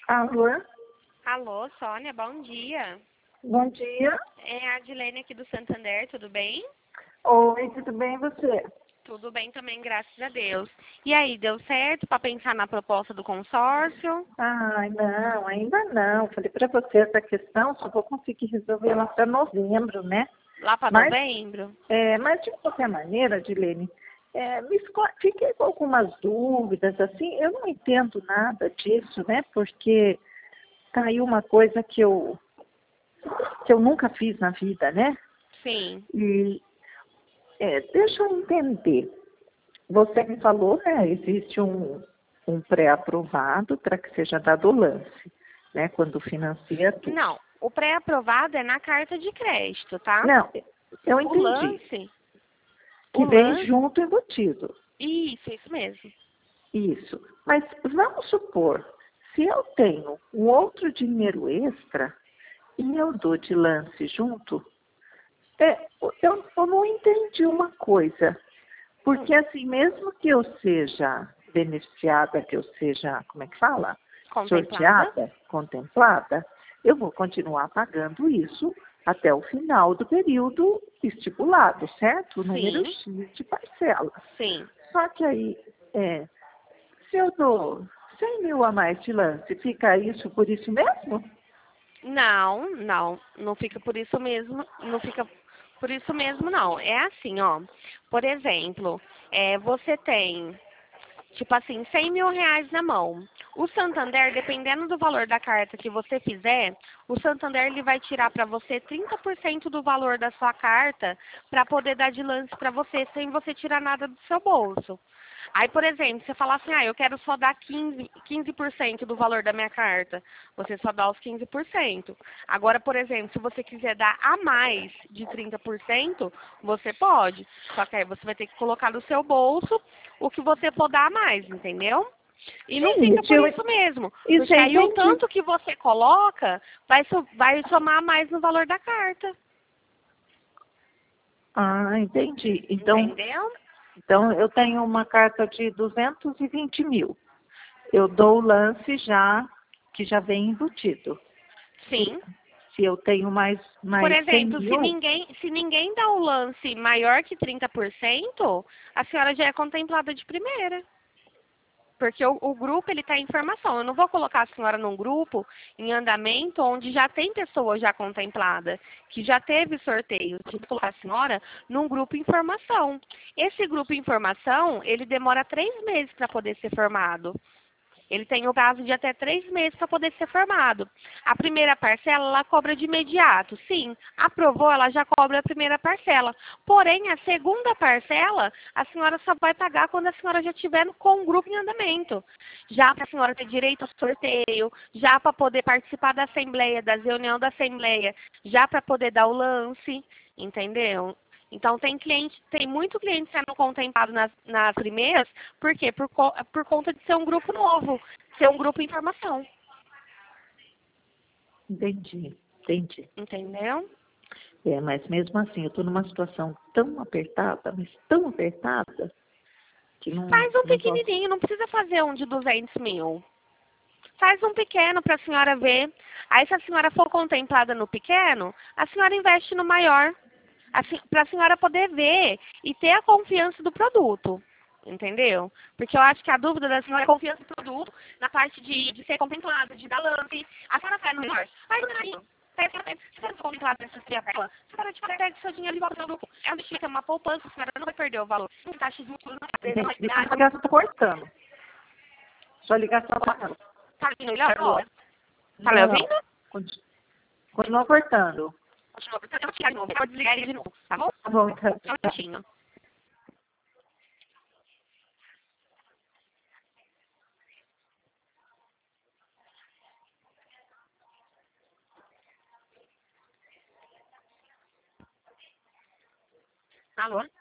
Alô, Alô, Sônia, bom dia. bom dia. É a Adilene aqui do Santander, tudo bem? Oi, tudo bem e você? Tudo bem também, graças a Deus. E aí, deu certo para pensar na proposta do consórcio? Ai, não, ainda não. Falei para você essa questão, só vou conseguir resolver lá para novembro, né? Lá para Mas, novembro? mas de qualquer maneira, Dilene, fiquei com algumas dúvidas, assim, eu não entendo nada disso, né? Porque tá aí uma coisa que eu nunca fiz na vida, né? Sim. E deixa eu entender. Você me falou, né? Existe um pré-aprovado para que seja dado o lance, né? Quando financia tudo. Não, o pré-aprovado é na carta de crédito, tá? Não, eu O entendi. lance, o Que vem lance, junto embutido. isso mesmo. Isso. Mas vamos supor, se eu tenho um outro dinheiro extra e eu dou de lance junto, eu não entendi uma coisa. Porque assim, mesmo que eu seja beneficiada, que eu seja, como é que fala? Contemplada? Sorteada, contemplada, eu vou continuar pagando isso até o final do período estipulado, certo? O número Sim, X de parcela. sim. Só que aí, se eu dou 100 mil a mais de lance, fica isso por isso mesmo? Não fica por isso mesmo, não fica por isso mesmo não. É assim, ó, por exemplo, você tem, tipo assim, 100 mil reais na mão. O Santander, dependendo do valor da carta que você fizer, o Santander ele vai tirar para você 30% do valor da sua carta para poder dar de lance para você, sem você tirar nada do seu bolso. Aí, por exemplo, você fala assim, eu quero só dar 15% do valor da minha carta. Você só dá os 15%. Agora, por exemplo, se você quiser dar a mais de 30%, você pode. Só que aí você vai ter que colocar no seu bolso o que você for dar a mais, entendeu? E não Sim, fica por isso mesmo. isso Porque eu aí o entendi. tanto que você coloca vai somar mais no valor da carta. Ah, entendi. Entendeu? Então eu tenho uma carta de 220 mil. Eu dou o lance já, que já vem embutido. Se, Sim. se eu tenho Por mais 100 exemplo, se mil, ninguém, se ninguém dá o lance maior que 30%, a senhora já é contemplada de primeira. Porque o grupo ele está em formação. Eu não vou colocar a senhora num grupo em andamento onde já tem pessoa já contemplada, que já teve sorteio. Eu vou colocar a senhora num grupo em formação. Esse grupo em formação, ele demora 3 meses para poder ser formado. Ele tem o prazo de até 3 meses para poder ser formado. A primeira parcela, ela cobra de imediato. Sim, aprovou, ela já cobra a primeira parcela. Porém, a segunda parcela, a senhora só vai pagar quando a senhora já estiver com o grupo em andamento. Já para a senhora ter direito ao sorteio, já para poder participar da assembleia, da reunião da assembleia, já para poder dar o lance, entendeu? Então, tem muito cliente sendo contemplado nas primeiras, por quê? Por conta de ser um grupo novo, ser um grupo em formação, entendi. entendeu? Mas mesmo assim, eu estou numa situação tão apertada, mas tão apertada, que Faz um não posso. pequenininho, não precisa fazer um de 200 mil. Faz um pequeno para a senhora ver. Aí, se a senhora for contemplada no pequeno, a senhora investe no maior, para a senhora poder ver e ter a confiança do produto. Entendeu? Porque eu acho que a dúvida da senhora é a confiança do produto na parte de ser contemplada, de dar lance. A senhora vai no melhor. Vai no menor. Se você for contemplada nessa tria dela, a senhora te pega seu dinheiro e volta no grupo. É onde fica uma poupança, a senhora não vai perder o valor. Taxa de juros, Gente, deixa a ligação tá cortando. Sua ligação tá. tá me melhor? Ó, tá me Não, ouvindo? continua cortando. Continua. Então, eu vou tirar de novo. Eu vou desligar ele de novo, tá bom? Tá bom, então. Só um minutinho. Alô?